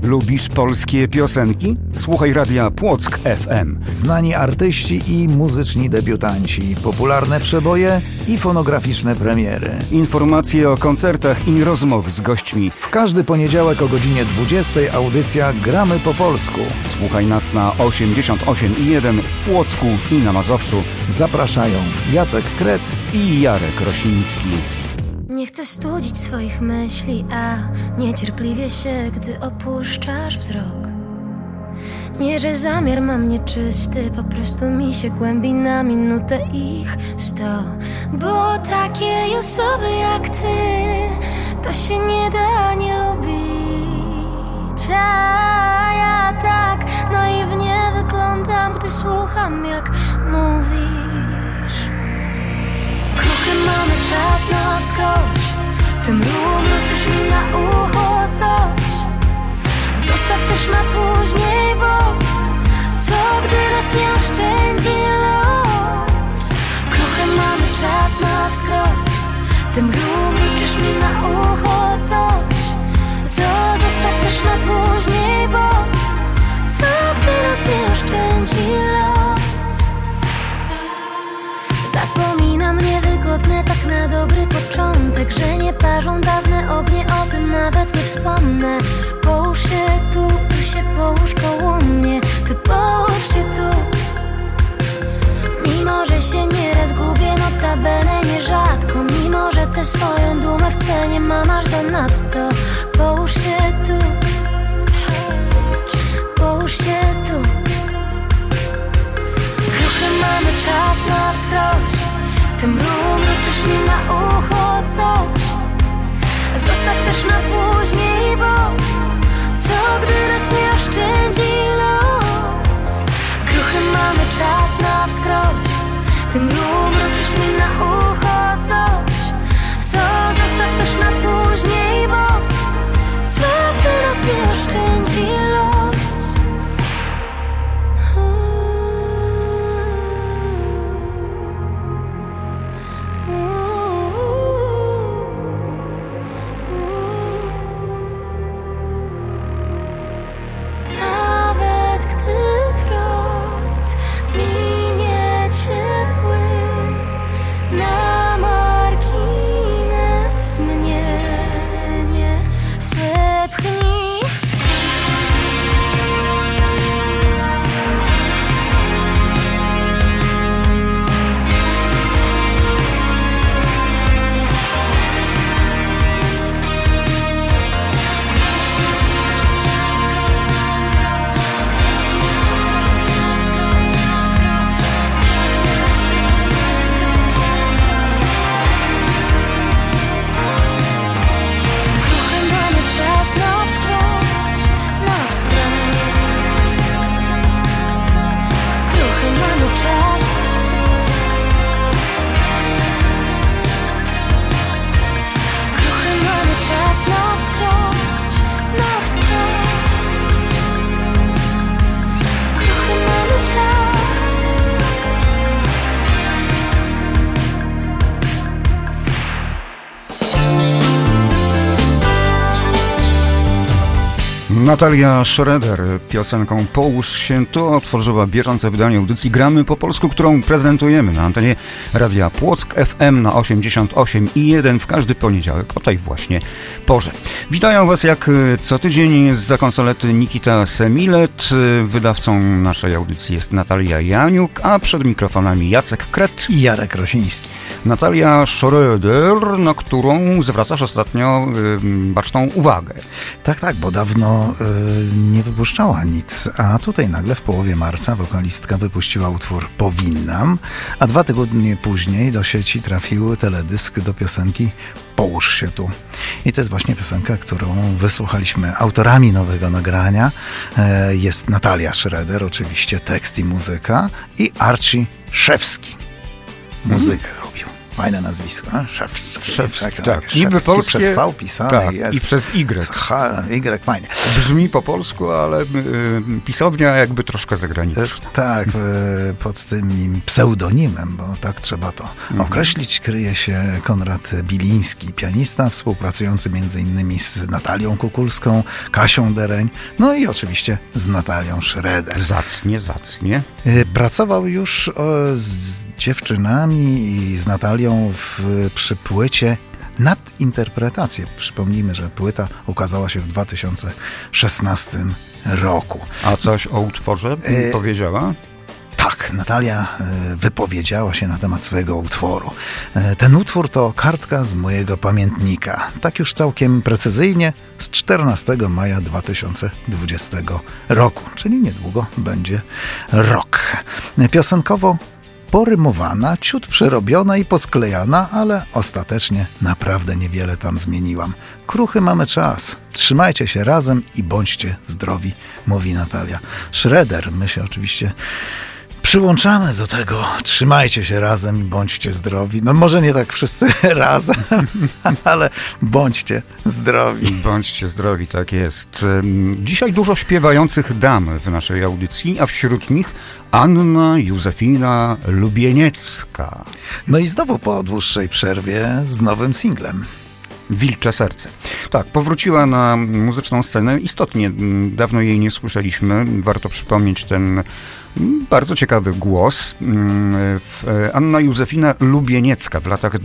Lubisz polskie piosenki? Słuchaj Radia Płock FM. Znani artyści i muzyczni debiutanci, popularne przeboje i fonograficzne premiery. Informacje o koncertach i rozmowy z gośćmi. W każdy poniedziałek o godzinie 20 audycja Gramy po polsku. Słuchaj nas na 88,1 w Płocku i na Mazowszu. Zapraszają Jacek Kret i Jarek Rosiński. Nie chcę studzić swoich myśli, a niecierpliwie się, gdy opuszczasz wzrok. Nie, że zamiar mam nieczysty, po prostu mi się głębi na minutę ich 100. Bo takiej osoby jak ty, to się nie da nie lubić. A ja tak naiwnie wyglądam, gdy słucham jak mówisz. Kruchy mamy czas na wskroś, tym mruczysz mi na ucho coś. Zostaw też na później, bo co gdy nas nie oszczędzi los. Kruchy mamy czas na wskroś, tym mruczysz mi na ucho coś. Zostaw też na później, bo co gdy nas nie oszczędzi los. Zapominam niewygodne tak na dobry początek, że nie parzą dawne ognie, o tym nawet nie wspomnę. Połóż się tu się połóż koło mnie, ty połóż się tu. Mimo, że się nieraz gubię, notabene nierzadko, mimo, że tę swoją dumę w cenie mam aż zanadto. Połóż się tu, połóż się tu. Kruchy mamy czas na wskroś, ty mruczysz mi na ucho coś. Zostaw też na później, bo co gdy nas nie oszczędzi los. Kruchy mamy czas na wskroś, ty mruczysz mi na ucho coś. Zostaw też na później, bo co gdy nas nie oszczędzi los. Natalia Schroeder piosenką Połóż się tu otworzyła bieżące wydanie audycji Gramy po polsku, którą prezentujemy na antenie Radia Płock FM na 88,1 w każdy poniedziałek o tej właśnie porze. Witają Was jak co tydzień zza konsolety Nikita Semilet. Wydawcą naszej audycji jest Natalia Janiuk, a przed mikrofonami Jacek Kret i Jarek Rosiński. Natalia Schroeder, na którą zwracasz ostatnio baczną uwagę. Tak, bo dawno nie wypuszczała nic, a tutaj nagle w połowie marca wokalistka wypuściła utwór Powinnam, a 2 tygodnie później do sieci trafił teledysk do piosenki Połóż się tu. I to jest właśnie piosenka, którą wysłuchaliśmy. Autorami nowego nagrania jest Natalia Schroeder, oczywiście tekst i muzyka, i Archie Szewski muzykę robił. Fajne nazwisko. Szewski, tak. Szewski, Niby polskie, przez V pisane tak, jest. i przez Y. Y, fajnie. Brzmi po polsku, ale pisownia jakby troszkę zagraniczna. Tak, pod tym pseudonimem, bo tak trzeba to określić, kryje się Konrad Biliński, pianista, współpracujący m.in. z Natalią Kukulską, Kasią Dereń, no i oczywiście z Natalią Schroeder. Zacnie. Pracował już z dziewczynami i z Natalią przy płycie Nadinterpretacje. Przypomnijmy, że płyta ukazała się w 2016 roku. A coś o utworze powiedziała? Tak, Natalia wypowiedziała się na temat swojego utworu. Ten utwór to kartka z mojego pamiętnika. Tak już całkiem precyzyjnie z 14 maja 2020 roku, czyli niedługo będzie rok. Piosenkowo porymowana, ciut przerobiona i posklejana, ale ostatecznie naprawdę niewiele tam zmieniłam. Kruchy mamy czas. Trzymajcie się razem i bądźcie zdrowi, mówi Natalia Schroeder. My się oczywiście przyłączamy do tego. Trzymajcie się razem i bądźcie zdrowi. No może nie tak wszyscy razem, ale bądźcie zdrowi. Bądźcie zdrowi, tak jest. Dzisiaj dużo śpiewających dam w naszej audycji, a wśród nich Anna Józefina Lubieniecka. No i znowu po dłuższej przerwie z nowym singlem. Wilcze serce. Tak, powróciła na muzyczną scenę. Istotnie, dawno jej nie słyszeliśmy. Warto przypomnieć ten bardzo ciekawy głos. Anna Józefina Lubieniecka w latach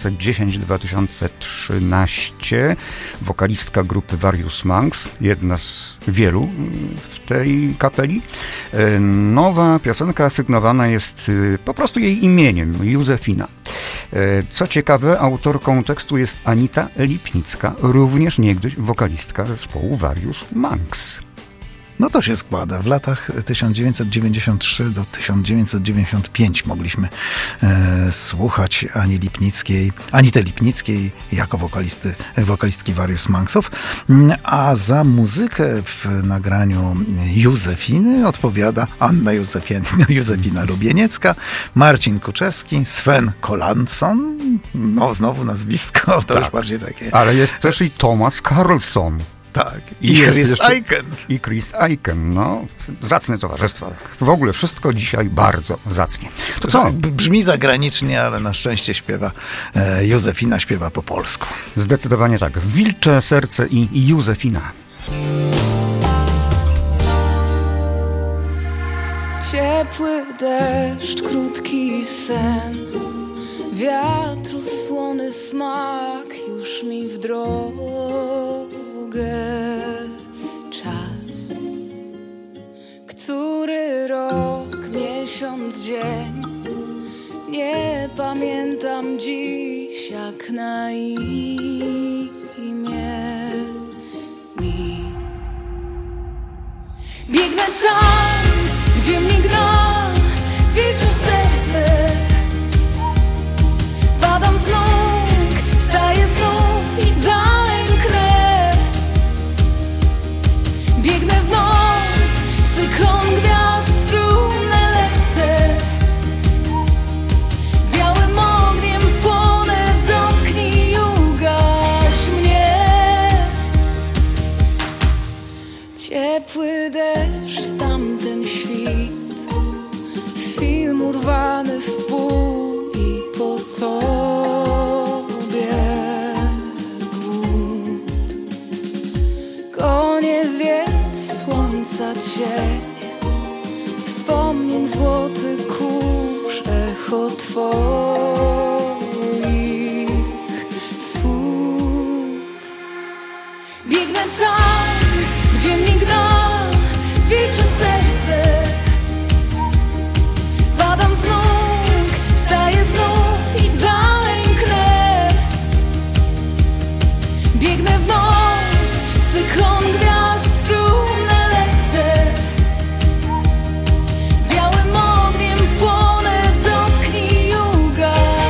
2010-2013, wokalistka grupy Various Monks, jedna z wielu w tej kapeli. Nowa piosenka asygnowana jest po prostu jej imieniem, Józefina. Co ciekawe, autorką tekstu jest Anita Lipnicka, również niegdyś wokalistka zespołu Various Monks. No to się składa. W latach 1993 do 1995 mogliśmy słuchać Anity Lipnickiej jako wokalistki Various Monksów, a za muzykę w nagraniu Józefiny odpowiada Anna Józefina Lubieniecka, Marcin Kuczewski, Sven Kolanson, no znowu nazwisko, to tak, już bardziej takie. Ale jest też i Thomas Carlson. Tak, i Chris Eichen. I Chris Eichen, no, zacne towarzystwo. W ogóle wszystko dzisiaj bardzo zacnie. To co? Brzmi zagranicznie, ale na szczęście Józefina śpiewa po polsku. Zdecydowanie tak. Wilcze serce i Józefina. Ciepły deszcz, krótki sen, wiatru słony smak już mi w drogę. Czas, który rok, miesiąc, dzień, nie pamiętam dziś jak na imię mi. Biegnę tam, gdzie mnie gna wilcze serce. Padam z nóg, wstaję znów i dalej mknę. Biegnę w noc, w cyklon gwiazd, w trumnę lecę. Białym ogniem płonę, dotknij i ugaś mnie. Ciepły deszcz, tamten świt, film urwany w pół i po tobie głód. Konie wiec, słońca cień, wspomnień złoty kurz, echo twoich słów. Biegnę tam, gdzie mnie gna wilcze serce. Padam z nóg, wstaję znów i dalej mknę. Biegnę w noc, w cyklon gwiazd, w trumnę lecę. Białym ogniem płonę, dotknij i ugaś.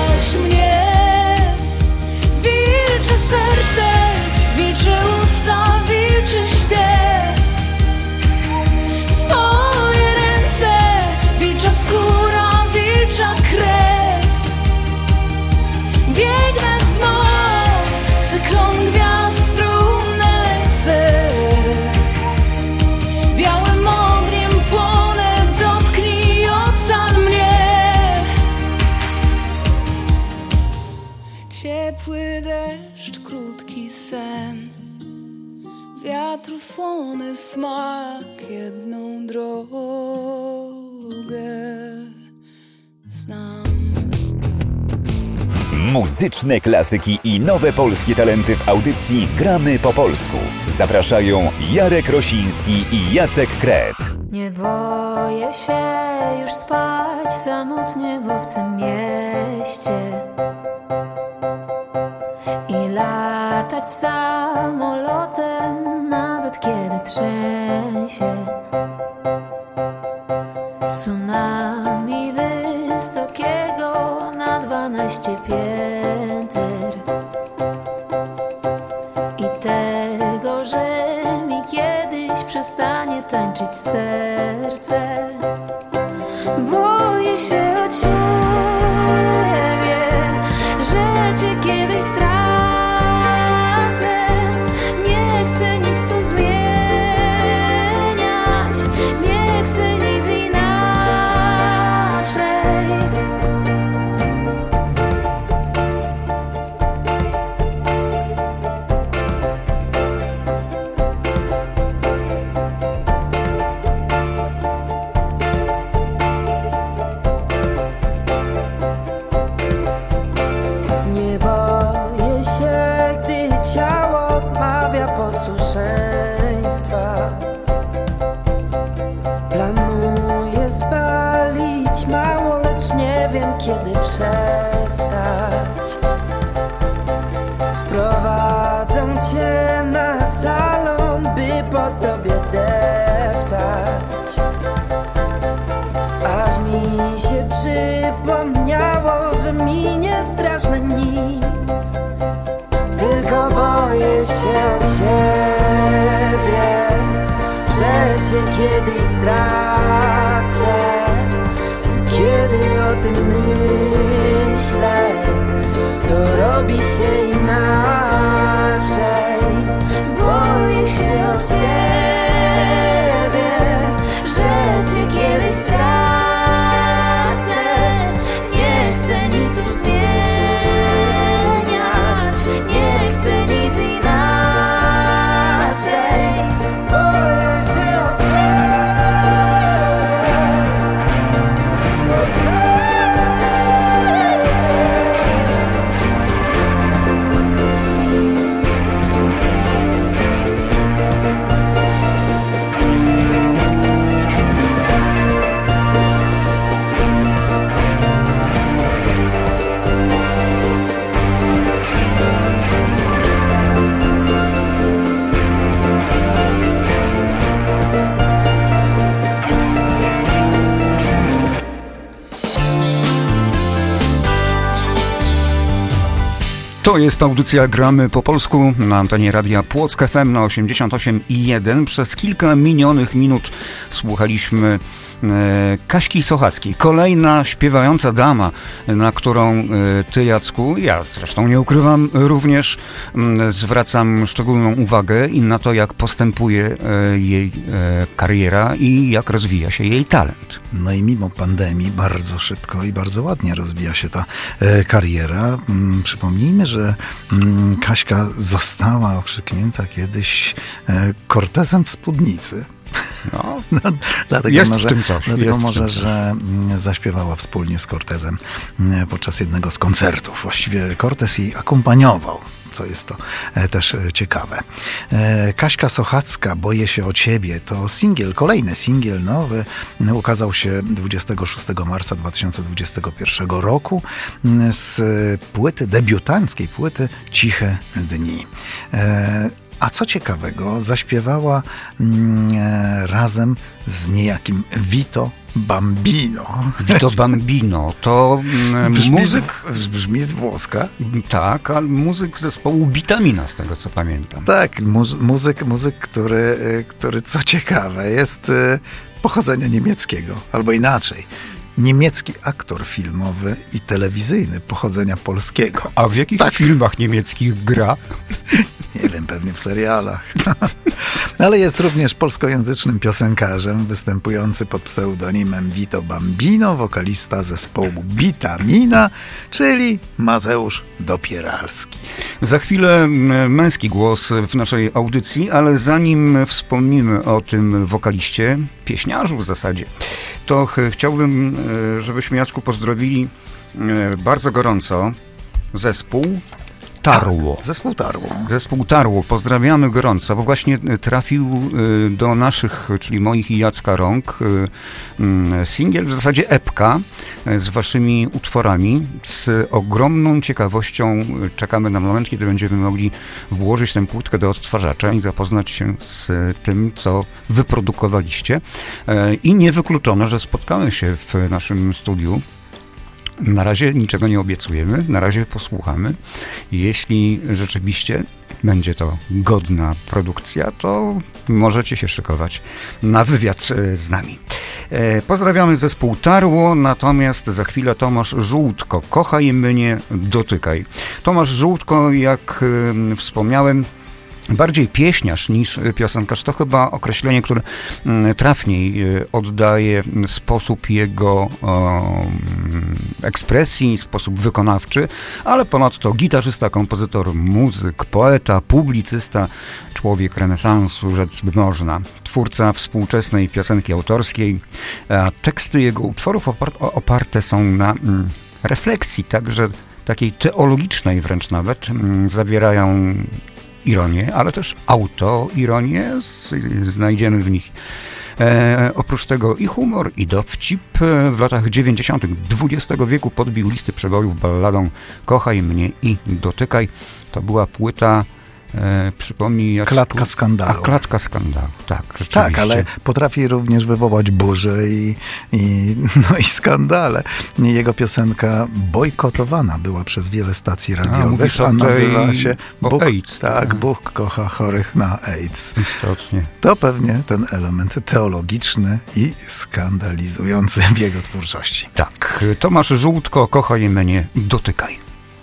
słony smak, jedną drogę znam. Muzyczne klasyki i nowe polskie talenty w audycji Gramy po polsku. Zapraszają Jarek Rosiński i Jacek Kret. Nie boję się już spać samotnie w obcym mieście i latać samolotem, nawet kiedy trzęsie. Tsunami wysokiego na 12 pięter i tego, że mi kiedyś przestanie tańczyć serce. Boję się o ciebie, że cię kiedyś stracę. Nie chcę nic tu zmieniać, nie chcę nic inaczej. Nie boję się, gdy ciało odmawia posłuszeństwa. Planuję spalić mało, lecz nie wiem, kiedy przestać. Wprowadzą cię na salon, by po tobie deptać. Aż mi się przypomniało, że minie straszne nic. Tylko boję się o ciebie, że cię kiedyś stracę. Kiedy o tym myślę, to robi się inaczej. Boję się o ciebie, że cię kiedyś stracę. Nie chcę nic tu zmieniać, nie chcę nic inaczej. Boję się o To jest audycja Gramy po polsku na antenie Radia Płock FM na 88,1. Przez kilka minionych minut słuchaliśmy Kaśki Sochackiej. Kolejna śpiewająca dama, na którą ty, Jacku, ja zresztą nie ukrywam, również zwracam szczególną uwagę i na to, jak postępuje jej kariera i jak rozwija się jej talent. No i mimo pandemii bardzo szybko i bardzo ładnie rozwija się ta kariera. Przypomnijmy, że Kaśka została okrzyknięta kiedyś Cortezem w spódnicy. No, dlatego jest może, w tym coś. Dlatego może, że zaśpiewała wspólnie z Cortezem podczas jednego z koncertów. Właściwie Cortez jej akompaniował, co jest to też ciekawe. Kaśka Sochacka, Boję się o ciebie, to singiel, kolejny singiel nowy, ukazał się 26 marca 2021 roku z płyty, debiutanckiej płyty Ciche dni. A co ciekawego, zaśpiewała razem z niejakim Vito Bambino. Vito Bambino to muzyk... Brzmi z włoska. Tak, ale muzyk zespołu Bitamina, z tego co pamiętam. Tak, muzyk, który co ciekawe, jest pochodzenia niemieckiego, albo inaczej. niemiecki aktor filmowy i telewizyjny pochodzenia polskiego. A w jakich filmach niemieckich gra? Nie wiem, pewnie w serialach. Ale jest również polskojęzycznym piosenkarzem, występujący pod pseudonimem Vito Bambino, wokalista zespołu Bitamina, czyli Mateusz Dopieralski. Za chwilę męski głos w naszej audycji, ale zanim wspomnimy o tym wokaliście, pieśniarzu w zasadzie, to chciałbym, żebyśmy, Jacku, pozdrowili bardzo gorąco zespół Tarło. Zespół Tarło. Pozdrawiamy gorąco, bo właśnie trafił do naszych, czyli moich i Jacka rąk, singiel, w zasadzie epka z waszymi utworami. Z ogromną ciekawością czekamy na moment, kiedy będziemy mogli włożyć tę płytkę do odtwarzacza i zapoznać się z tym, co wyprodukowaliście. I niewykluczone, że spotkamy się w naszym studiu. Na razie niczego nie obiecujemy, na razie posłuchamy. Jeśli rzeczywiście będzie to godna produkcja, to możecie się szykować na wywiad z nami. Pozdrawiamy zespół Tarło, natomiast za chwilę Tomasz Żółtko. Kochaj mnie, dotykaj. Tomasz Żółtko, jak wspomniałem, bardziej pieśniarz niż piosenkarz. To chyba określenie, które trafniej oddaje sposób jego ekspresji, sposób wykonawczy, ale ponadto gitarzysta, kompozytor, muzyk, poeta, publicysta, człowiek renesansu, rzec by można. Twórca współczesnej piosenki autorskiej. Teksty jego utworów oparte są na refleksji, także takiej teologicznej wręcz nawet. Zawierają ironię, ale też autoironię. Znajdziemy w nich oprócz tego i humor, i dowcip. W latach 90. XX wieku podbił listy przebojów balladą Kochaj mnie i dotykaj. To była płyta, przypomnij... Jak Klatka skandalu. Klatka skandalu, tak, rzeczywiście. Tak, ale potrafi również wywołać burzę i skandale. Jego piosenka bojkotowana była przez wiele stacji radiowych, a nazywa się Bóg, AIDS. Tak, Bóg kocha chorych na AIDS. Istotnie. To pewnie ten element teologiczny i skandalizujący w jego twórczości. Tak, Tomasz Żółtko, Kochaj mnie, dotykaj.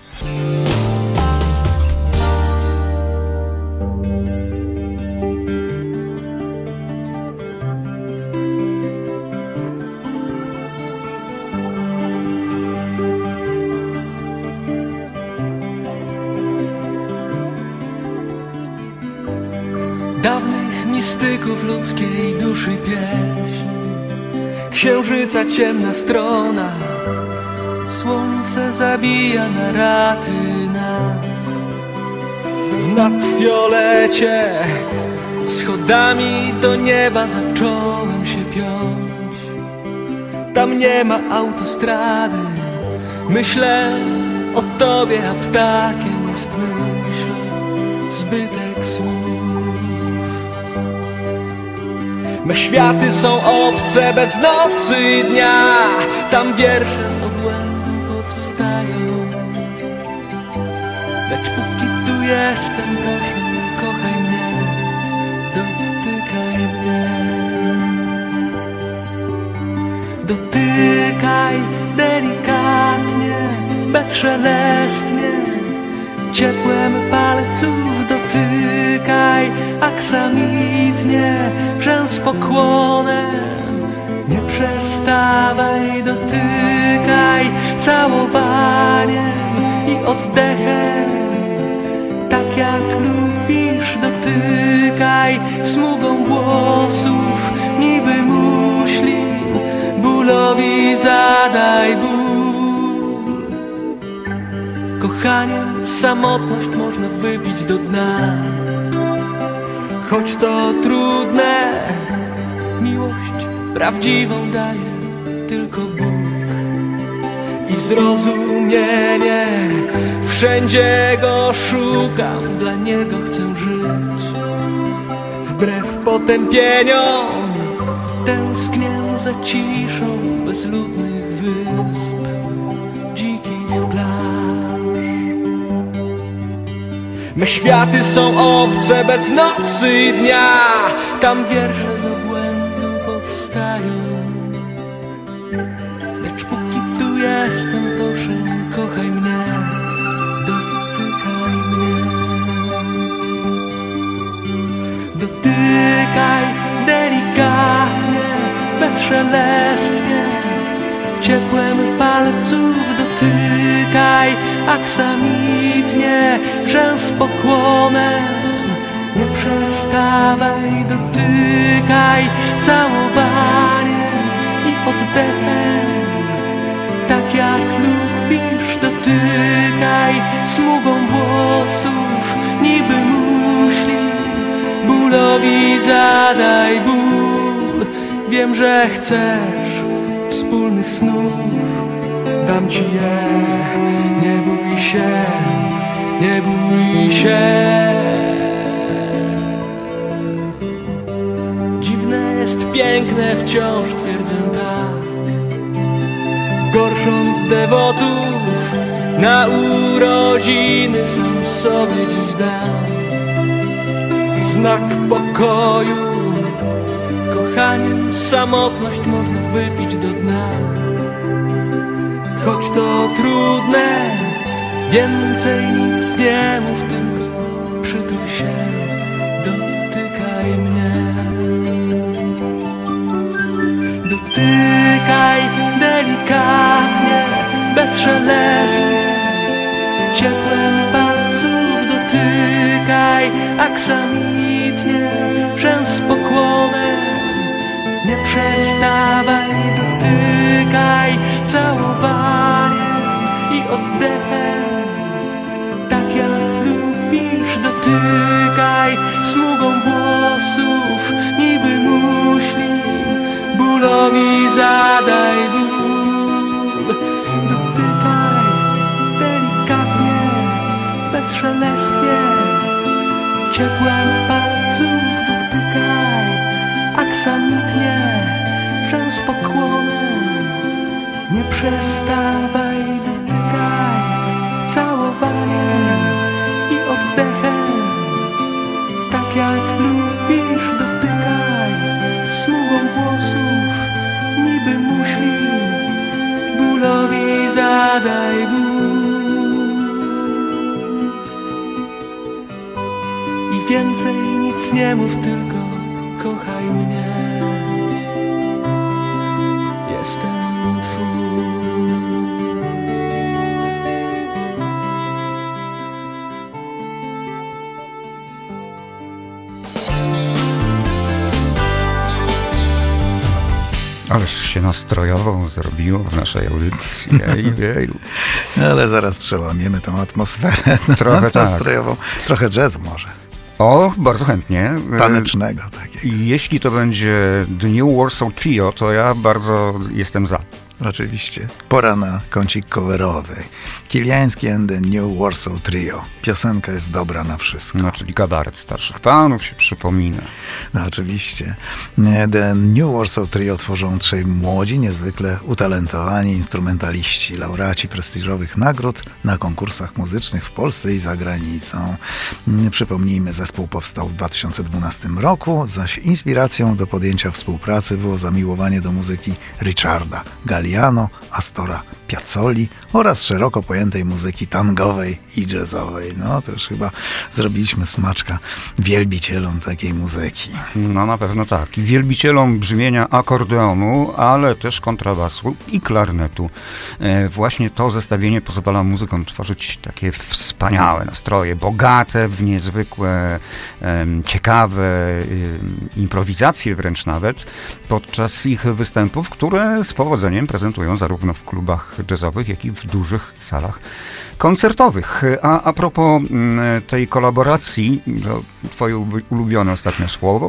Dawnych mistyków ludzkiej duszy pieśń, księżyca ciemna strona, słońce zabija na raty nas. W nadfiolecie schodami do nieba zacząłem się piąć. Tam nie ma autostrady, myślę o tobie, a ptakiem jest myśl, zbytek słów. Me światy są obce bez nocy i dnia, tam wiersze z obłędu powstają. Lecz póki tu jestem, proszę, kochaj mnie, dotykaj mnie. Dotykaj delikatnie, bezszelestnie, ciepłem palców dotykaj aksamitnie, rzęs pokłonem, nie przestawaj, dotykaj całowaniem i oddechem, tak jak lubisz, dotykaj smugą włosów, niby muślin, bólowi zadaj ból. Kochanie, samotność można wypić do dna, choć to trudne, miłość prawdziwą daje tylko Bóg. I zrozumienie, wszędzie go szukam, dla niego chcę żyć. Wbrew potępieniom tęsknię za ciszą bezludnych wysp, dzikich plaż. Me światy są obce bez nocy i dnia, tam wiersze z obłędu powstają. Lecz jestem, proszę, kochaj mnie, dotykaj mnie. Dotykaj delikatnie, bezszelestnie, ciepłem palców dotykaj aksamitnie, że z pokłonem nie przestawaj, dotykaj całowaniem i oddechem, tak jak lubisz, dotykaj smugą włosów, niby muszli, bólowi zadaj ból, wiem, że chcesz wspólnych snów, dam ci je, nie bój się, nie bój się. Dziwne jest piękne, wciąż twierdzę tak, gorsząc dewotów na urodziny sam sobie dziś dam. Znak pokoju, kochaniem samotność można wypić do dna. Choć to trudne, więcej nic nie mów, tylko przytul się, dotykaj mnie. Dotykaj delikatnie, bezszelestnie, ciepłem palców dotykaj aksamitnie, że z pokłonem nie przestawaj, dotykaj całowaniem i oddechem, tak jak lubisz, dotykaj smugą włosów, niby muśli, bólowi zadaj ból. Dotykaj delikatnie, bezszelestnie, ciepłem palców dotykaj aksamitnie, że z pokłonem nie przestawaj, dotykaj całowaniem i oddechem, tak jak lubisz, dotykaj smugą włosów, niby muśli, bólowi zadaj ból. I więcej nic nie mów, tylko kochaj mnie. Jestem twój. Ależ się nastrojowo zrobiło w naszej audycji. Jeju. Ale zaraz przełamiemy tą atmosferę Trochę nastrojową. Trochę jazzu może. O, bardzo chętnie. Tanecznego takiego. Jeśli to będzie The New Warsaw Trio, to ja bardzo jestem za. Oczywiście. Pora na kącik coverowy. Kiliański and the New Warsaw Trio. Piosenka jest dobra na wszystko. No, czyli kabaret starszych panów się przypomina. No oczywiście. The New Warsaw Trio tworzą trzej młodzi, niezwykle utalentowani instrumentaliści, laureaci prestiżowych nagród na konkursach muzycznych w Polsce i za granicą. Przypomnijmy, zespół powstał w 2012 roku, zaś inspiracją do podjęcia współpracy było zamiłowanie do muzyki Richarda Galliano, Astora Piazzoli oraz szeroko pojętej muzyki tangowej i jazzowej. No to już chyba zrobiliśmy smaczka wielbicielom takiej muzyki. No na pewno tak. I wielbicielom brzmienia akordeonu, ale też kontrabasu i klarnetu. Właśnie to zestawienie pozwala muzykom tworzyć takie wspaniałe nastroje, bogate w niezwykłe, ciekawe improwizacje wręcz nawet podczas ich występów, które z powodzeniem prezentują zarówno w klubach jazzowych, jak i w dużych salach koncertowych. A propos tej kolaboracji, to twoje ulubione ostatnie słowo,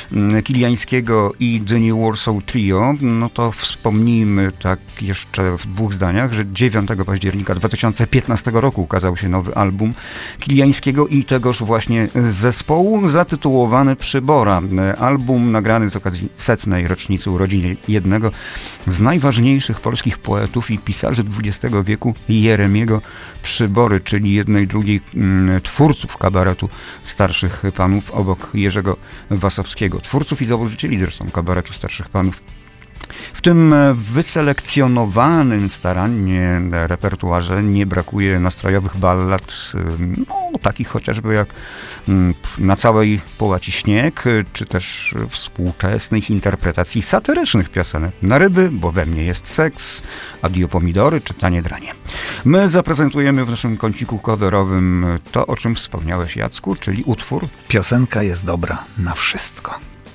Kiliańskiego i The New Warsaw Trio, no to wspomnijmy tak jeszcze w dwóch zdaniach, że 9 października 2015 roku ukazał się nowy album Kiliańskiego i tegoż właśnie zespołu zatytułowany Przybora. Album nagrany z okazji 100. rocznicy urodzin jednego z najważniejszych polskich poetów i pisarzy XX wieku, Jeremiego Przybory, czyli jednej drugiej twórców kabaretu starszych panów obok Jerzego Wasowskiego. Twórców i założycieli zresztą kabaretu starszych panów. W tym wyselekcjonowanym starannie repertuarze nie brakuje nastrojowych ballad, takich chociażby jak Na całej połaci śnieg, czy też współczesnych interpretacji satyrycznych piosenek. Na ryby, bo we mnie jest seks, Adio pomidory czy Tanie dranie. My zaprezentujemy w naszym kąciku coverowym to, o czym wspomniałeś, Jacku, czyli utwór Piosenka jest dobra na wszystko.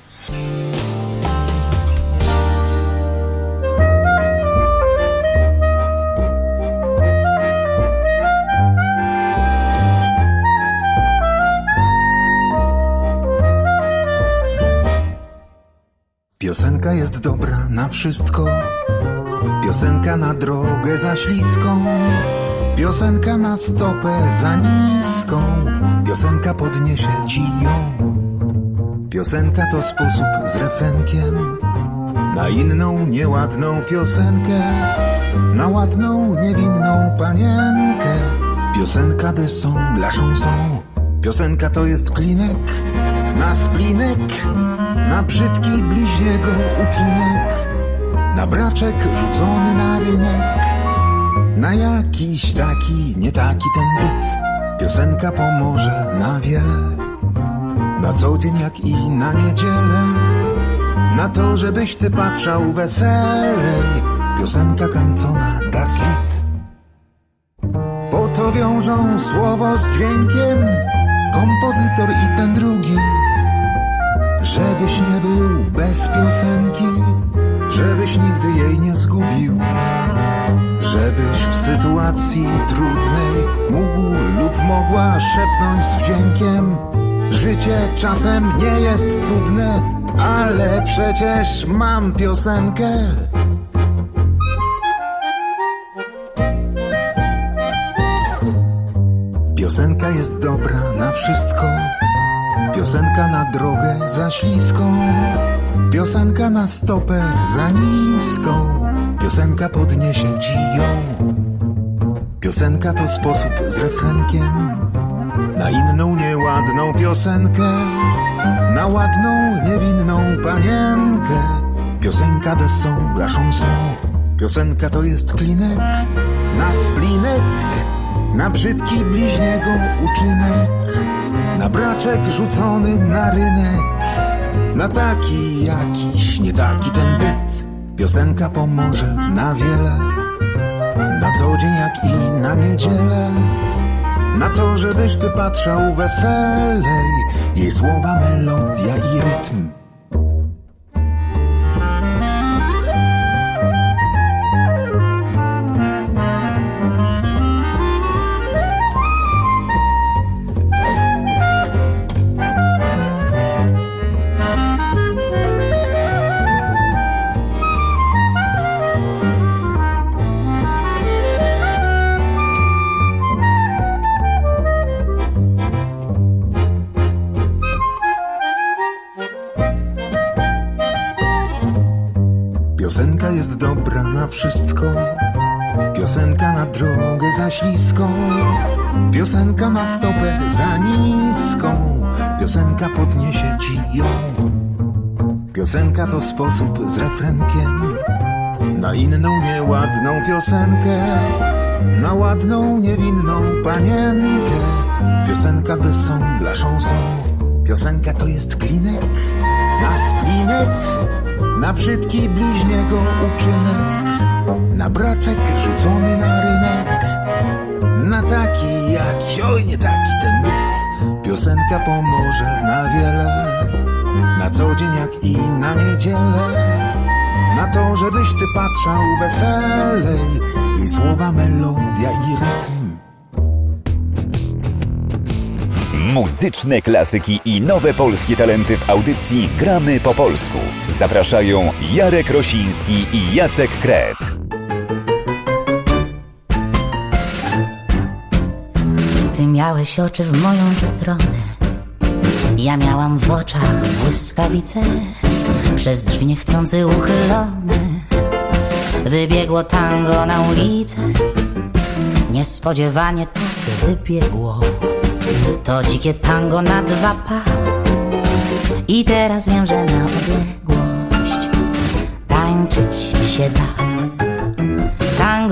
Piosenka jest dobra na wszystko. Piosenka na drogę za śliską. Piosenka na stopę za niską. Piosenka podniesie ci ją. Piosenka to sposób z refrenkiem na inną nieładną piosenkę, na ładną niewinną panienkę. Piosenka de son la chanson. Piosenka to jest klinek na splinek, na brzydki bliźniego uczynek, na braczek rzucony na rynek, na jakiś taki, nie taki ten byt. Piosenka pomoże na wiele, na co dzień jak i na niedzielę, na to, żebyś ty patrzał weselej. Piosenka kancona das Lied. Po to wiążą słowo z dźwiękiem kompozytor i ten drugi, żebyś nie był bez piosenki, żebyś nigdy jej nie zgubił, żebyś w sytuacji trudnej mógł lub mogła szepnąć z wdziękiem: życie czasem nie jest cudne, ale przecież mam piosenkę. Piosenka jest dobra na wszystko. Piosenka na drogę za śliską. Piosenka na stopę za niską. Piosenka podniesie ci ją. Piosenka to sposób z refrenkiem na inną nieładną piosenkę, na ładną niewinną panienkę. Piosenka de son la chanson. Piosenka to jest klinek na splinek, na brzydki bliźniego uczynek, na braczek rzucony na rynek, na taki jakiś, nie taki ten byt. Piosenka pomoże na wiele, na co dzień jak i na niedzielę, na to, żebyś ty patrzał weselej. Jej słowa, melodia i rytm. Piosenka jest dobra na wszystko. Piosenka na drogę za śliską. Piosenka na stopę za niską. Piosenka podniesie ci ją. Piosenka to sposób z refrenkiem na inną nieładną piosenkę, na ładną niewinną panienkę. Piosenka de son la chanson. Piosenka to jest klinek na splinek, na brzydki bliźniego uczynek, na braczek rzucony na rynek, na taki jakiś, oj nie taki ten byt. Piosenka pomoże na wiele, na co dzień jak i na niedzielę, na to, żebyś ty patrzał weselej. Jej słowa, melodia i rytm. Muzyczne klasyki i nowe polskie talenty w audycji Gramy po polsku. Zapraszają Jarek Rosiński i Jacek Kret. Ty miałeś oczy w moją stronę, ja miałam w oczach błyskawice, przez drzwi niechcący uchylone wybiegło tango na ulicę. Niespodziewanie tak wybiegło to dzikie tango na dwa pa. I teraz wiem, że na odległość tańczyć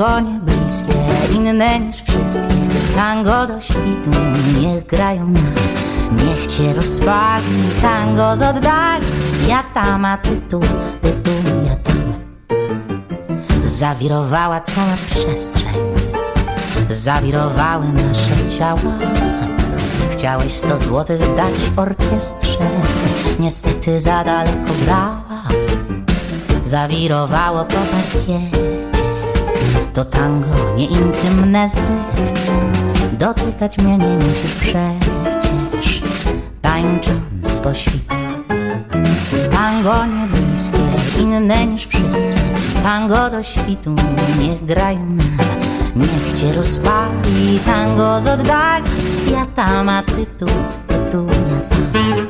tango niebliskie, inne niż wszystkie. Tango do świtu, niech grają nam, niech cię rozpali. Tango z oddali, ja tam, a ty tu, ja tam. Zawirowała cała przestrzeń, zawirowały nasze ciała. Chciałeś 100 złotych dać orkiestrze, niestety za daleko grała. Zawirowało po parkiecie, to tango nieintymne zbyt. Dotykać mnie nie musisz przecież, tańcząc po świt. Tango niebliskie, inne niż wszystkie. Tango do świtu, niech grają nam, niech cię rozpali. Tango z oddali, ja tam, a ty tu, ja tam.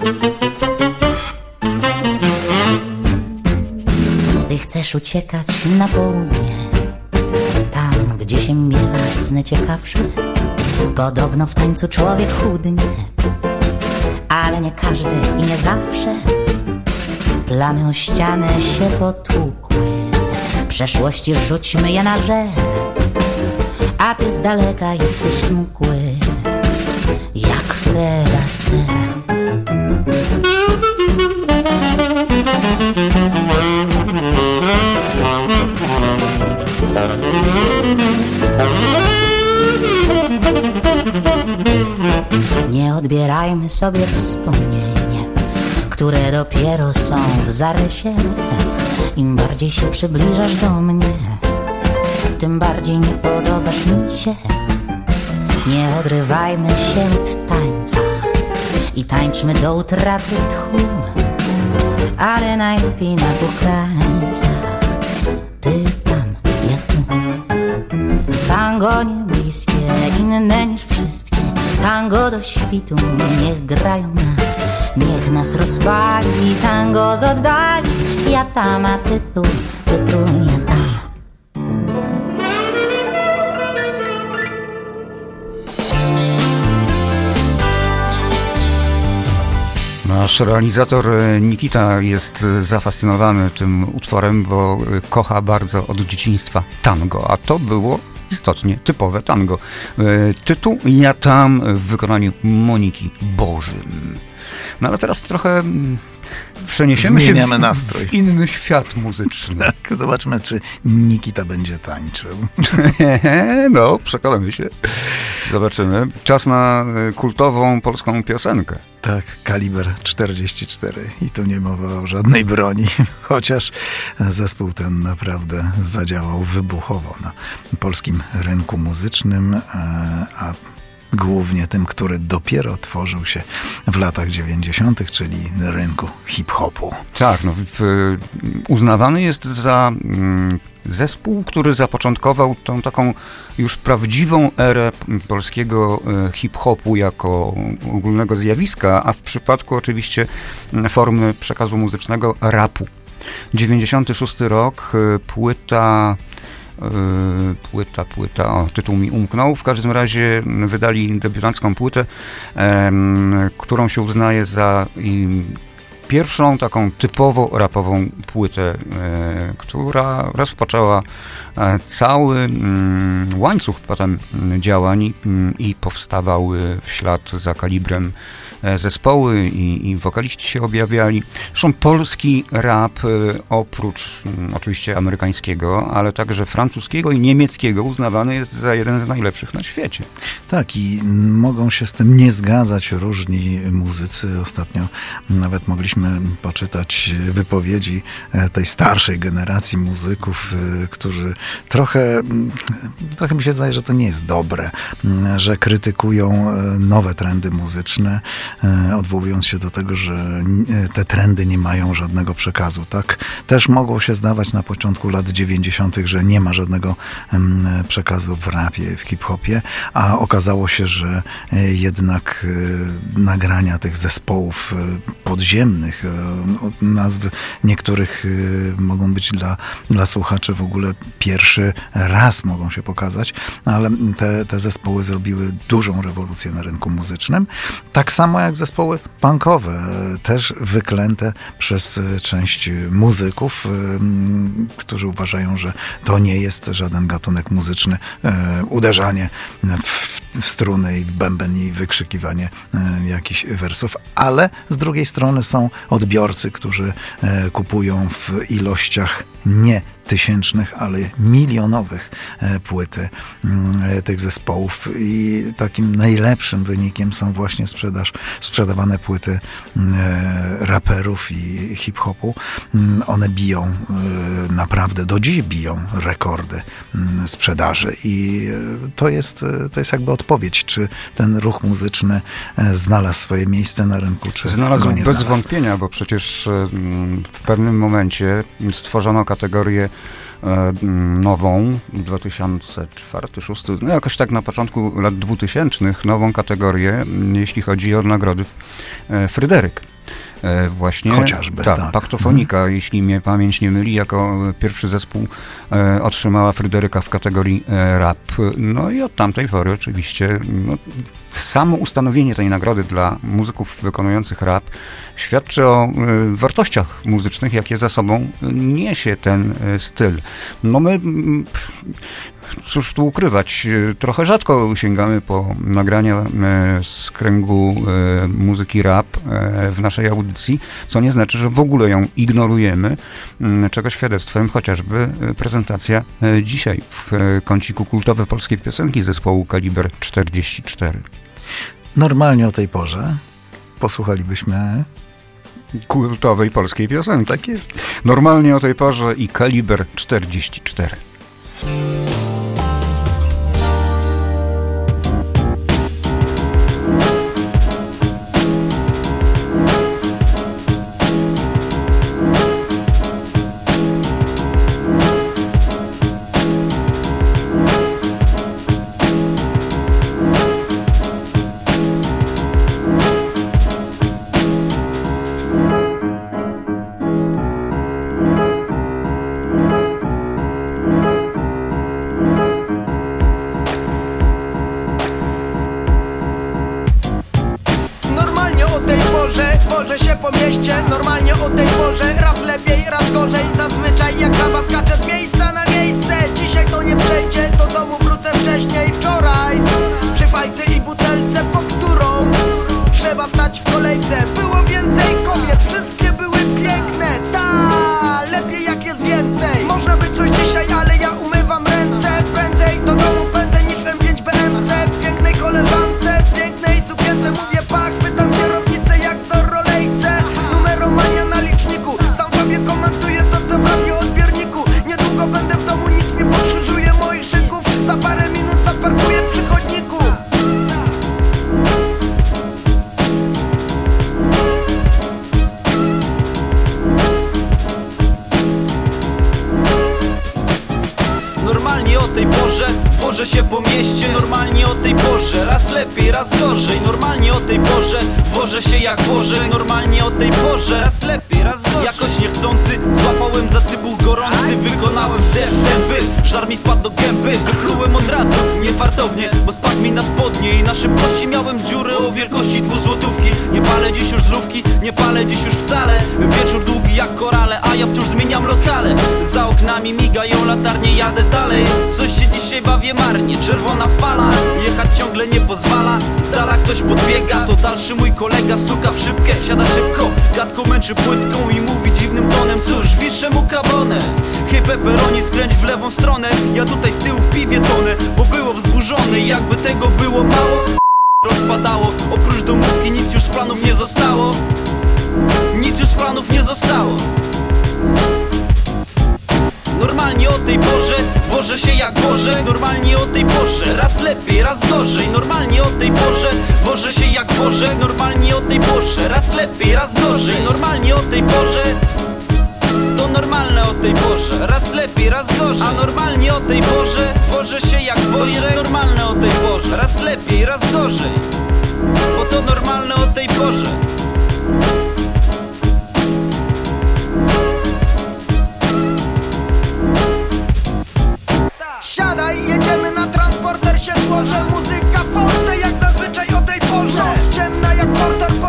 Ty chcesz uciekać na południe, tam gdzie się miewa sny ciekawsze. Podobno w tańcu człowiek chudnie, ale nie każdy i nie zawsze. Plany o ścianę się potłukły, przeszłości rzućmy je na żer. A ty z daleka jesteś smukły, jak Fred Astaire. Nie odbierajmy sobie wspomnień, które dopiero są w zarysie. Im bardziej się przybliżasz do mnie, tym bardziej nie podobasz mi się. Nie odrywajmy się od tańca i tańczmy do utraty tchu, ale najlepiej na dwóch krańcach, ty tam, ja tu. Tango niebliskie, inne niż wszystkie. Tango do świtu, niech grają nam, niech nas rozpali. Tango z oddali, ja tam, a ty tu, ja tam. Nasz realizator Nikita jest zafascynowany tym utworem, bo kocha bardzo od dzieciństwa tango, a to było istotnie typowe tango. Tytuł Ja tam w wykonaniu Moniki Bożym. No ale teraz trochę przeniesiemy się nastrój w inny świat muzyczny. Tak, zobaczmy, czy Nikita będzie tańczył. No, przekonamy się. Zobaczymy. Czas na kultową polską piosenkę. Tak, kaliber 44 i tu nie mowa o żadnej broni, chociaż zespół ten naprawdę zadziałał wybuchowo na polskim rynku muzycznym, a głównie tym, który dopiero tworzył się w latach 90., czyli na rynku hip-hopu. Tak, no, uznawany jest za zespół, który zapoczątkował tą taką już prawdziwą erę polskiego hip-hopu jako ogólnego zjawiska, a w przypadku oczywiście formy przekazu muzycznego rapu. 96 rok, płyta, o, tytuł mi umknął. W każdym razie wydali debiutancką płytę, którą się uznaje za pierwszą taką typowo rapową płytę, która rozpoczęła cały łańcuch potem działań i powstawały w ślad za kalibrem zespoły i wokaliści się objawiali. Zresztą polski rap oprócz oczywiście amerykańskiego, ale także francuskiego i niemieckiego uznawany jest za jeden z najlepszych na świecie. Tak, i mogą się z tym nie zgadzać różni muzycy. Ostatnio nawet mogliśmy poczytać wypowiedzi tej starszej generacji muzyków, którzy trochę mi się zdaje, że to nie jest dobre, że krytykują nowe trendy muzyczne, odwołując się do tego, że te trendy nie mają żadnego przekazu. Tak też mogło się zdawać na początku lat 90., że nie ma żadnego przekazu w rapie, w hip-hopie, a okazało się, że jednak nagrania tych zespołów podziemnych, nazwy niektórych mogą być dla słuchaczy w ogóle pierwszy raz mogą się pokazać, ale te zespoły zrobiły dużą rewolucję na rynku muzycznym. Tak samo jak zespoły punkowe, też wyklęte przez część muzyków, którzy uważają, że to nie jest żaden gatunek muzyczny, uderzanie w struny i w bęben i wykrzykiwanie jakichś wersów, ale z drugiej strony są odbiorcy, którzy kupują w ilościach nie tysięcznych, ale milionowych płyty tych zespołów i takim najlepszym wynikiem są właśnie sprzedawane płyty raperów i hip-hopu. One biją, naprawdę do dziś biją rekordy sprzedaży i to jest jakby odpowiedź, czy ten ruch muzyczny znalazł swoje miejsce na rynku, czy znalazł go nie bez znalazł. wątpienia, bo przecież w pewnym momencie stworzono kategorię nową, 2004-2006, no jakoś tak na początku lat 2000, nową kategorię, jeśli chodzi o nagrody Fryderyk. Właśnie chociażby, tak. Paktofonika, jeśli mnie pamięć nie myli, jako pierwszy zespół otrzymała Fryderyka w kategorii rap. No i od tamtej pory oczywiście samo ustanowienie tej nagrody dla muzyków wykonujących rap świadczy o wartościach muzycznych, jakie za sobą niesie ten styl. No my, cóż tu ukrywać, trochę rzadko sięgamy po nagrania z kręgu muzyki rap w naszej audycji, co nie znaczy, że w ogóle ją ignorujemy, czego świadectwem chociażby prezentacja dzisiaj w kąciku kultowe polskie piosenki zespołu Kaliber 44. Normalnie o tej porze posłuchalibyśmy kultowej polskiej piosenki. Tak jest. Normalnie o tej porze i Kaliber 44. Normalnie o tej porze, raz lepiej, raz gorzej. Zazwyczaj jak baba skacze z miejsca na miejsce. Dzisiaj to nie przejdzie, do domu wrócę wcześniej. Wczoraj przy fajce i butelce, po którą trzeba stać w kolejce. Było więcej kobiet, wszystkie były piękne. Lepiej jak jest więcej. Można by coś dzisiaj, ale ja umywam ręce. Prędzej do domu pędzę niż M5 BMC. Pięknej koleżance, w pięknej sukience mówię pak, pytam kierownicę jak Zorrolejce. Numeromania na liczniku, sam sobie komentuję to co w radioodbierniku. Niedługo będę w domu, nic nie pokrzyżuję moich szynków. Za parę minut zaparkuję przy chodniku. Normalnie o tej porze wożę się po mieście. Normalnie o tej porze, raz lepiej, raz gorzej. Normalnie o tej porze wożę się jak Boże. Normalnie o tej porze, raz lepiej, raz gorzej. Jakoś niechcący złapałem za cybuł gorący. Wykonałem wdech, dęby, żar mi wpadł do gęby. Wyplułem od razu, niefartownie, bo spadł mi na spodnie. I na szybkości miałem dziurę o wielkości 2 złotówki. Nie palę dziś już zrówki, nie palę dziś już wcale. Wieczór długi jak korale, a ja wciąż zmieniam lokale. Za oknami migają latarnie, jadę dalej. Coś się dzisiaj bawię marnie, czerwona fala. Jechać ciągle nie pozwala. Z dala ktoś podbiega, to dalszy mój kolega. Stuka w szybkę, wsiada szybko, gadką męczy płytką i mówi dziwnym tonem: cóż, wiszę mu kabonę. Hej pepperoni, skręć w lewą stronę. Ja tutaj z tyłu w piwie tonę, bo było wzburzone i jakby tego było mało, rozpadało. Oprócz domówki nic już z planów nie zostało. Nic już z planów nie zostało. Normalnie o tej porze wożę się jak Boże. Normalnie o tej porze, raz lepiej, raz gorzej. Normalnie o tej porze wożę się jak Boże. Normalnie o tej porze, raz lepiej, raz gorzej. Normalnie o tej porze, to normalne o tej porze, raz lepiej, raz gorzej. A normalnie o tej porze wożę się jak Boże. To jest normalne o tej porze, raz lepiej, raz gorzej. Bo to normalne o tej porze. Siadaj, jedziemy na transporter, się złożę. Muzyka forte jak zazwyczaj o tej porze. Noc ciemna jak porter.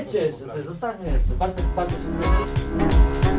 Idźcie jeszcze, zostańmy jeszcze. Bartek się zgłosić.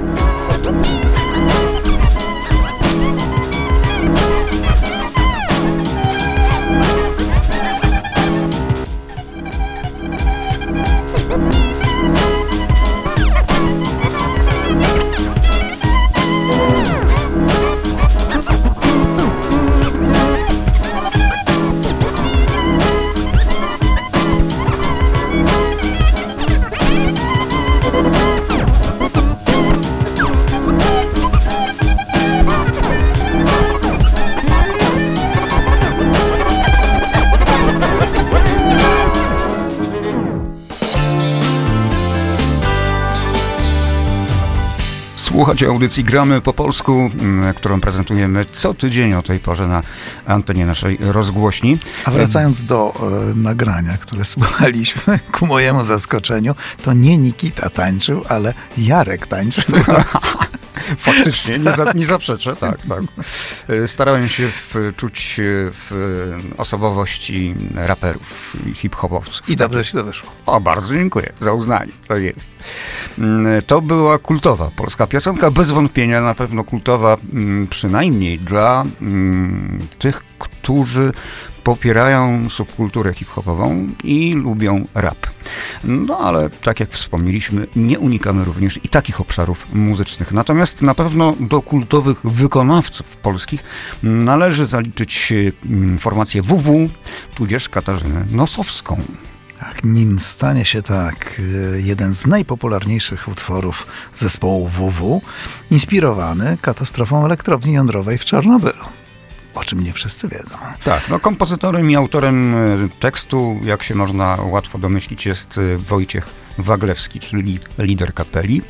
Słuchacie audycji Gramy po polsku, którą prezentujemy co tydzień o tej porze na antenie naszej rozgłośni. A wracając do nagrania, które słuchaliśmy, ku mojemu zaskoczeniu, to nie Nikita tańczył, ale Jarek tańczył. Faktycznie, nie zaprzeczę, tak. Starałem się wczuć w osobowości raperów i hip-hopowców. I dobrze się to wyszło. O, bardzo dziękuję za uznanie, to jest. To była kultowa polska piosenka, bez wątpienia na pewno kultowa, przynajmniej dla tych, którzy popierają subkulturę hip-hopową i lubią rap. No ale tak jak wspomnieliśmy, nie unikamy również i takich obszarów muzycznych. Natomiast na pewno do kultowych wykonawców polskich należy zaliczyć formację WW, tudzież Katarzynę Nosowską. Tak, nim stanie się tak jeden z najpopularniejszych utworów zespołu WW, inspirowany katastrofą elektrowni jądrowej w Czarnobylu. O czym nie wszyscy wiedzą. Tak, no kompozytorem i autorem tekstu, jak się można łatwo domyślić, jest Wojciech Waglewski, czyli lider kapeli.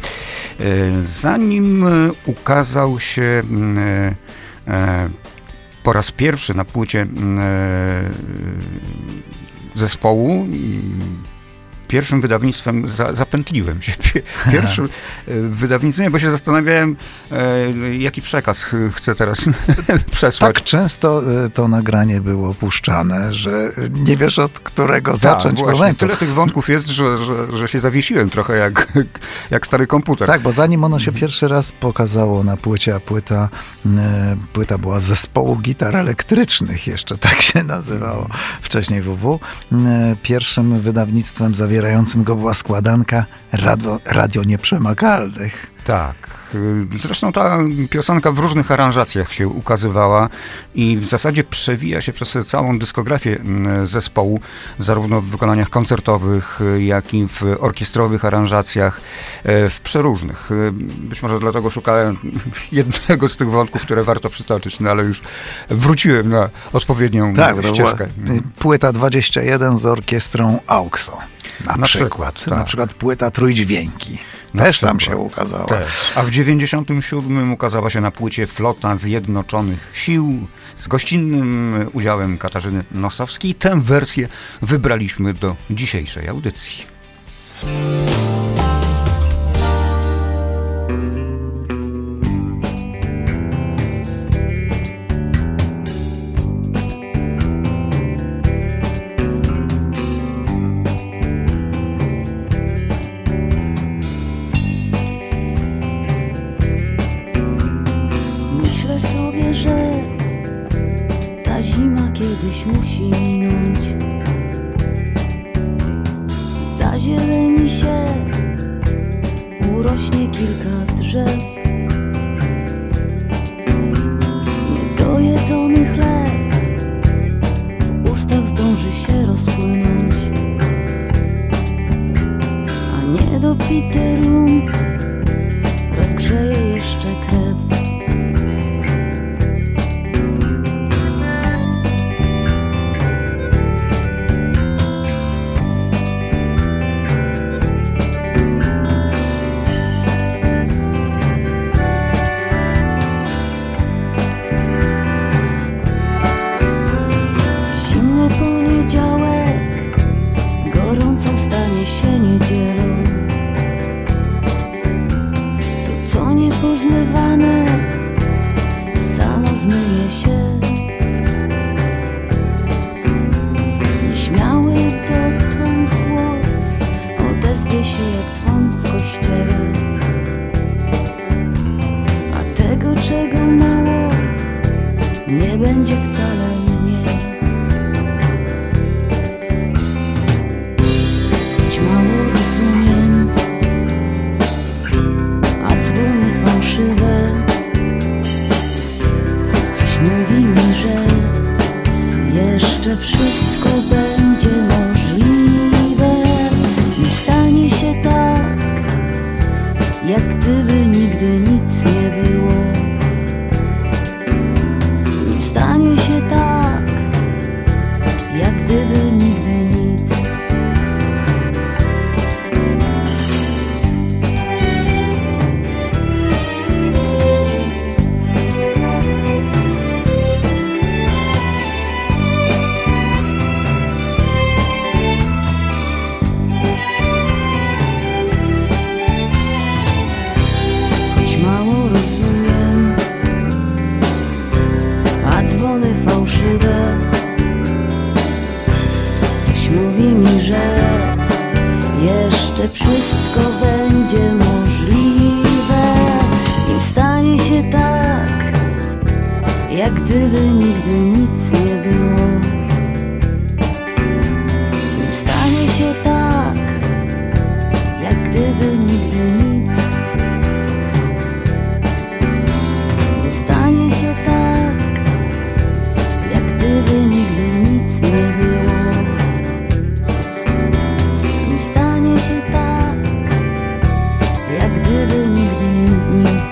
Zanim ukazał się po raz pierwszy na płycie zespołu, pierwszym wydawnictwem zapętliłem się. Pierwszym wydawnictwem, bo się zastanawiałem, jaki przekaz chcę teraz przesłać. Tak często to nagranie było puszczane, że nie wiesz, od którego zacząć momentu. Tyle tych wątków jest, że się zawiesiłem trochę jak stary komputer. Tak, bo zanim ono się pierwszy raz pokazało na płycie, a płyta była z zespołu gitar elektrycznych, jeszcze tak się nazywało wcześniej WW. Pierwszym wydawnictwem zawierającym go była składanka Radio Nieprzemakalnych. Tak. Zresztą ta piosenka w różnych aranżacjach się ukazywała i w zasadzie przewija się przez całą dyskografię zespołu, zarówno w wykonaniach koncertowych, jak i w orkiestrowych aranżacjach, w przeróżnych. Być może dlatego szukałem jednego z tych wątków, które warto przytoczyć, no ale już wróciłem na odpowiednią ścieżkę. Płyta 21 z orkiestrą AUXO. Na przykład. Tak. Na przykład płyta Trójdźwięki. Też tam się ukazała. Też. A w 97 ukazała się na płycie Flota Zjednoczonych Sił z gościnnym udziałem Katarzyny Nosowskiej. Tę wersję wybraliśmy do dzisiejszej audycji. Kiedyś musi minąć, zazieleni się, urośnie kilka drzew, niedojedzony chleb w ustach zdąży się rozpłynąć, a niedopity rum rozgrzeje jeszcze krew. Pozmywane samo zmyje się. Nieśmiały dotąd głos odezwie się tego mało, nie będzie wcale mniej. Choć mało rozumiem, a dzwony fałszywe coś mówi mi, że jeszcze wszystko będzie możliwe. Nie stanie się tak, jak gdyby nigdy nic nie było. Nie stanie się tak, jak gdyby nigdy nic. Coś mówi mi, że jeszcze wszystko będzie możliwe. Nim stanie się tak, jak gdyby nigdy nic nie było. Nim stanie się tak, jak gdyby nigdy nic. Nim stanie się tak, jak gdyby nigdy nic nie było. Nim stanie się tak, jak gdyby nigdy nic.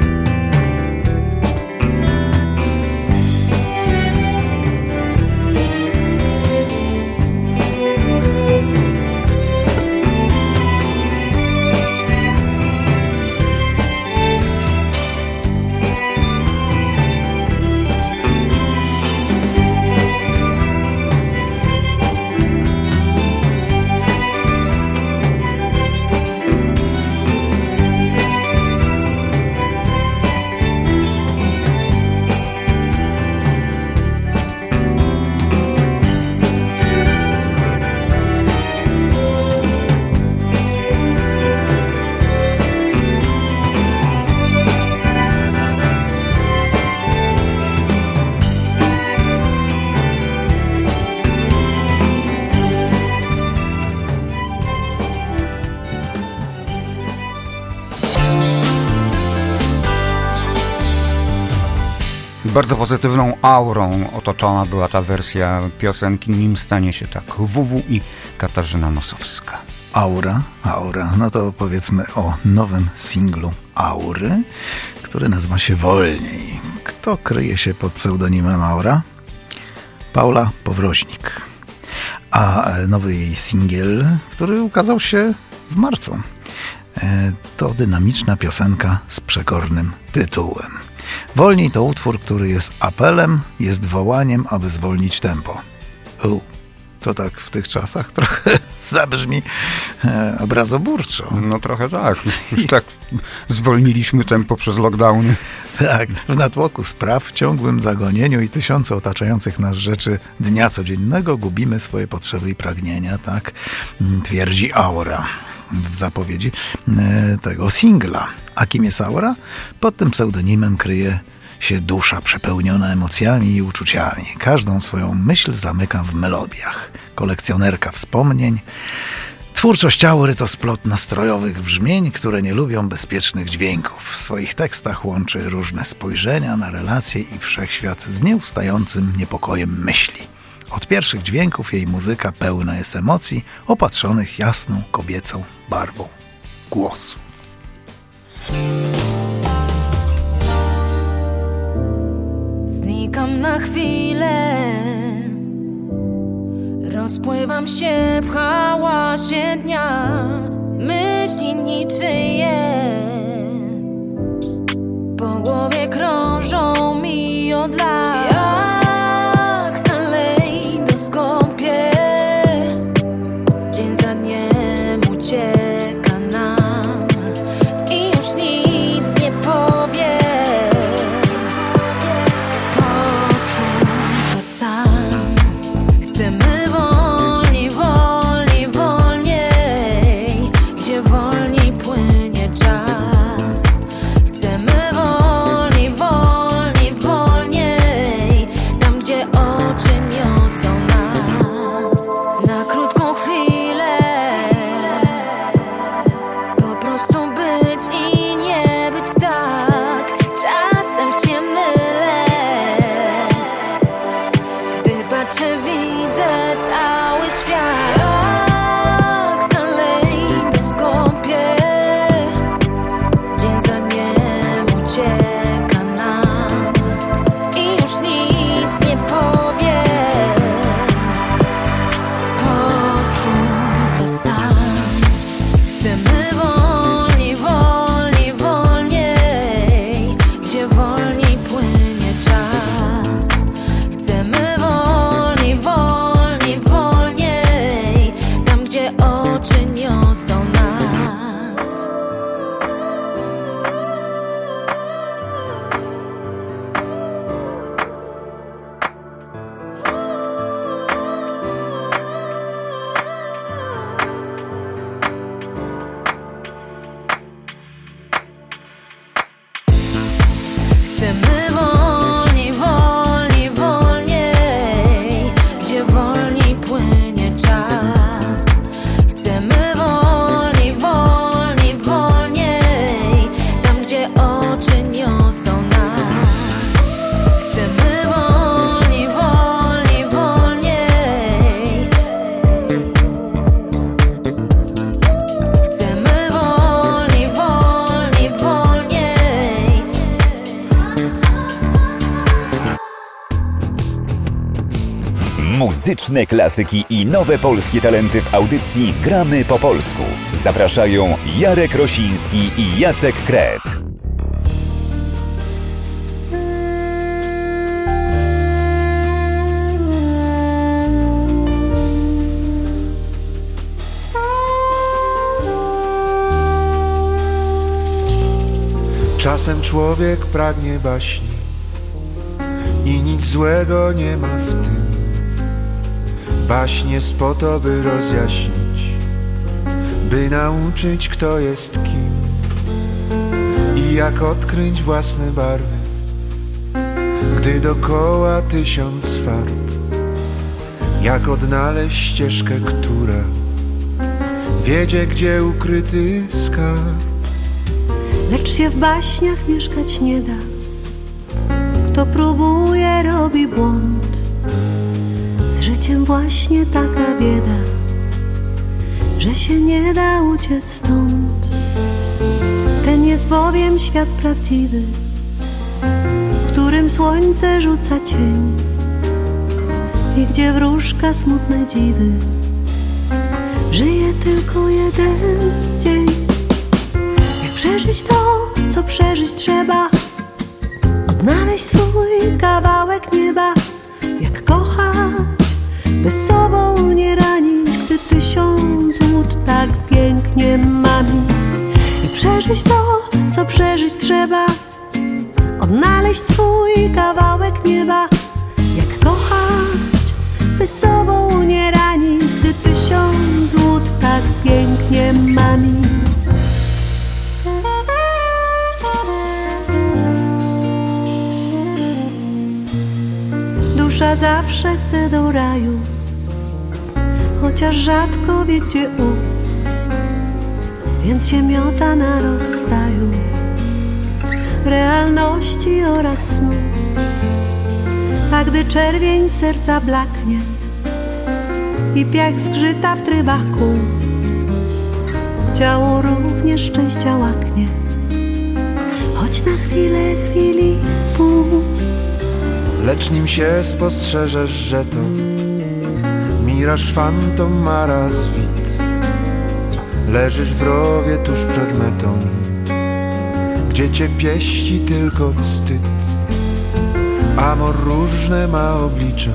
Bardzo pozytywną aurą otoczona była ta wersja piosenki Nim stanie się tak. WW i Katarzyna Nosowska. Aura. No to powiedzmy o nowym singlu Aury, który nazywa się Wolniej. Kto kryje się pod pseudonimem Aura? Paula Powroźnik. A nowy jej singiel, który ukazał się w marcu, to dynamiczna piosenka z przekornym tytułem. Wolniej to utwór, który jest apelem, jest wołaniem, aby zwolnić tempo. To tak w tych czasach trochę zabrzmi obrazoburczo. No trochę tak. Już tak zwolniliśmy tempo przez lockdowny. Tak, w natłoku spraw, ciągłym zagonieniu i tysiące otaczających nas rzeczy dnia codziennego gubimy swoje potrzeby i pragnienia, tak twierdzi Aura w zapowiedzi tego singla. A kim jest Aura? Pod tym pseudonimem kryje się dusza przepełniona emocjami i uczuciami. Każdą swoją myśl zamyka w melodiach. Kolekcjonerka wspomnień. Twórczość Aury to splot nastrojowych brzmień, które nie lubią bezpiecznych dźwięków. W swoich tekstach łączy różne spojrzenia na relacje i wszechświat z nieustającym niepokojem myśli. Od pierwszych dźwięków jej muzyka pełna jest emocji, opatrzonych jasną kobiecą barwą głosu. Znikam na chwilę, rozpływam się w hałasie dnia, myśli niczyje po głowie krążą mi od lat. Jak na lejdoskopie, dzień za dniem ucieka nam i już nic nie powie. Poczuwa sam, chcemy wolniej, wolniej, wolniej, gdzie wolniej płynie czas. Muzyczne klasyki i nowe polskie talenty w audycji Gramy po polsku. Zapraszają Jarek Rosiński i Jacek Kret. Czasem człowiek pragnie baśni i nic złego nie ma w tym. Baśń jest po to, by rozjaśnić, by nauczyć, kto jest kim i jak odkryć własne barwy, gdy dokoła 1000 farb. Jak odnaleźć ścieżkę, która wiedzie, gdzie ukryty skarb. Lecz się w baśniach mieszkać nie da. Kto próbuje, robi błąd. Z życiem właśnie taka bieda, że się nie da uciec stąd. Ten jest bowiem świat prawdziwy, w którym słońce rzuca cień i gdzie wróżka smutne dziwy żyje tylko jeden dzień. Przeżyć to, co przeżyć trzeba, odnaleźć swój kawałek nieba. Jak kochać, by sobą nie ranić, gdy 1000 łód tak pięknie mami. I przeżyć to, co przeżyć trzeba, odnaleźć swój kawałek nieba. Jak kochać, by sobą nie ranić, gdy 1000 łód tak pięknie mami. Dusza zawsze chce do raju, chociaż rzadko wie, gdzie ów, więc się miota na rozstaju realności oraz snu. A gdy czerwień serca blaknie i piach zgrzyta w trybach kół, ciało również szczęścia łaknie, choć na chwilę, chwili pół. Lecz nim się spostrzeżesz, że to miraż, fantom, maraz, wid. Leżysz w rowie tuż przed metą, gdzie cię pieści tylko wstyd. Amor różne ma oblicza,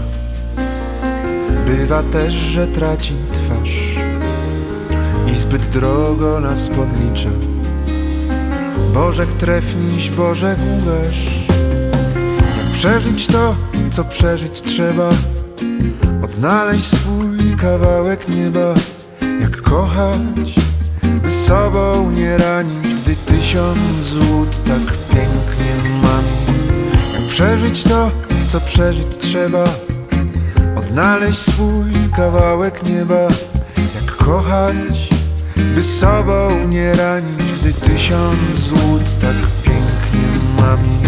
bywa też, że traci twarz i zbyt drogo nas podlicza. Bożek trefniś, Bożek ugasz. Przeżyć to, co przeżyć trzeba, odnaleźć swój kawałek nieba. Jak kochać, by sobą nie ranić, gdy 1000 łód tak pięknie mami. Jak przeżyć to, co przeżyć trzeba, odnaleźć swój kawałek nieba. Jak kochać, by sobą nie ranić, gdy 1000 łód tak pięknie mami.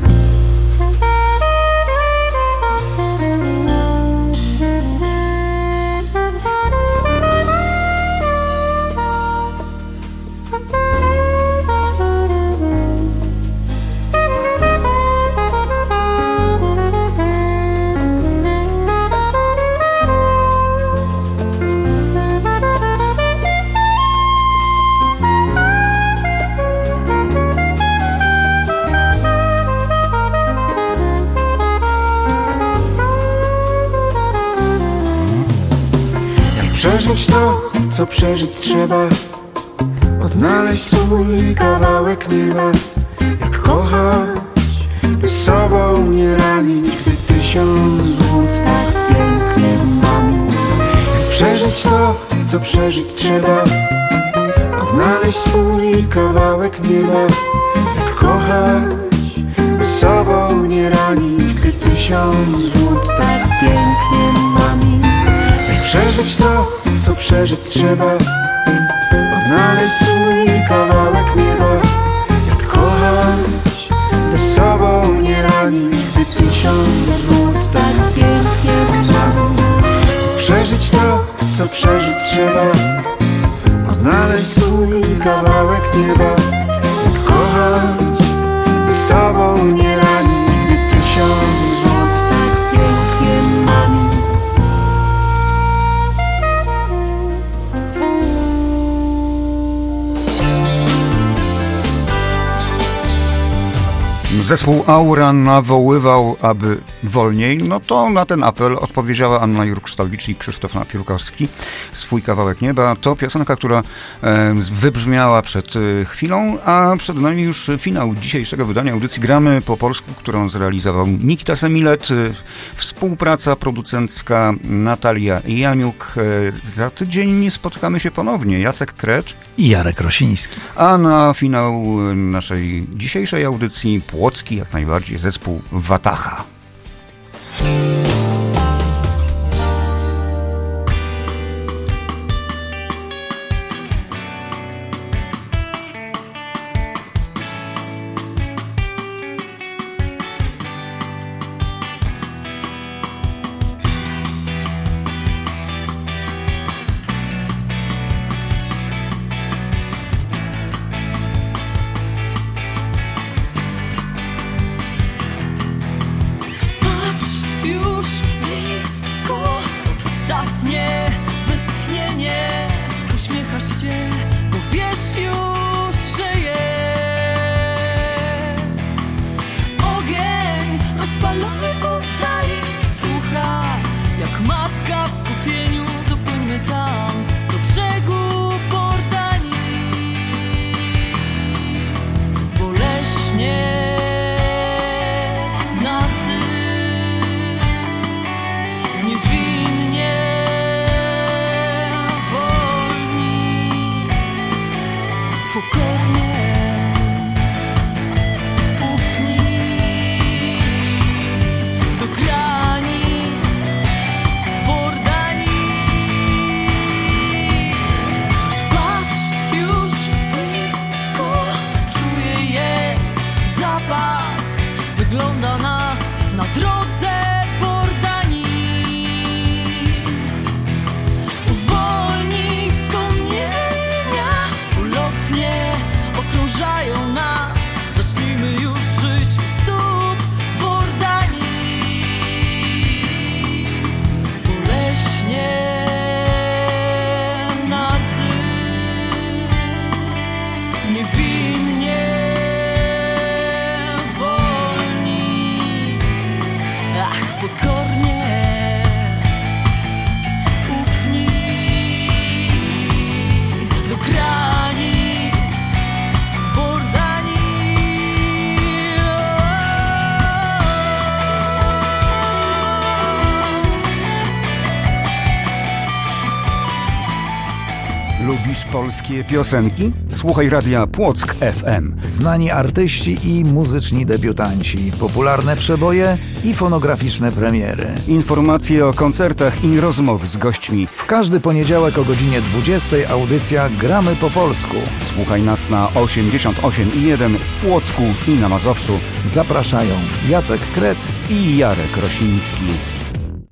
Przeżyć to, co przeżyć trzeba, odnaleźć swój kawałek nieba. Jak kochać, by sobą nie ranić, gdy 1000 łód tak pięknie mami. Jak przeżyć to, co przeżyć trzeba, odnaleźć swój kawałek nieba. Jak kochać, by sobą nie ranić, gdy 1000 łód tak pięknie mami. Przeżyć to, co przeżyć trzeba, odnaleźć swój kawałek nieba. Jak kochać, by sobą nie ranić, gdy 1000 łód tak pięknie mami. Przeżyć to, co przeżyć trzeba, odnaleźć swój kawałek nieba. Jak kochać, by sobą nie ranić, gdy 1000 łód tak pięknie mami. Zespół Aura nawoływał, aby wolniej. No to na ten apel odpowiedziała Anna Jurksztowicz i Krzysztof Napiórkowski. Swój kawałek nieba to piosenka, która wybrzmiała przed chwilą, a przed nami już finał dzisiejszego wydania audycji Gramy po polsku, którą zrealizował Nikita Semilet, współpraca producencka Natalia Janiuk. Za tydzień spotykamy się ponownie. Jacek Kret i Jarek Rosiński. A na finał naszej dzisiejszej audycji płocki, jak najbardziej, zespół Wataha. Lubisz polskie piosenki? Słuchaj radia Płock FM. Znani artyści i muzyczni debiutanci, popularne przeboje i fonograficzne premiery. Informacje o koncertach i rozmowy z gośćmi. W każdy poniedziałek o godzinie 20 audycja Gramy po polsku. Słuchaj nas na 88,1 w Płocku i na Mazowszu. Zapraszają Jacek Kret i Jarek Rosiński.